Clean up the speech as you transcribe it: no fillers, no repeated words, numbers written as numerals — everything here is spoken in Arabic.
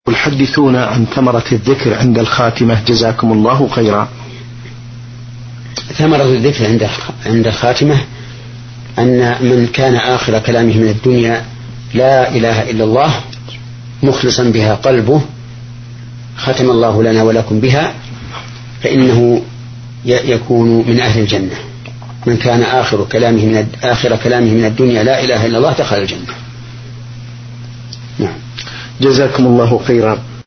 حدثونا عن ثمرة الذكر عند الخاتمة جزاكم الله خيرا. ثمرة الذكر عند الخاتمة أن من كان آخر كلامه من الدنيا لا إله إلا الله مخلصا بها قلبه ختم الله لنا ولكم بها فإنه يكون من أهل الجنة. من كان آخر كلامه من الدنيا لا إله إلا الله دخل الجنة. نعم. جزاكم الله خيرا.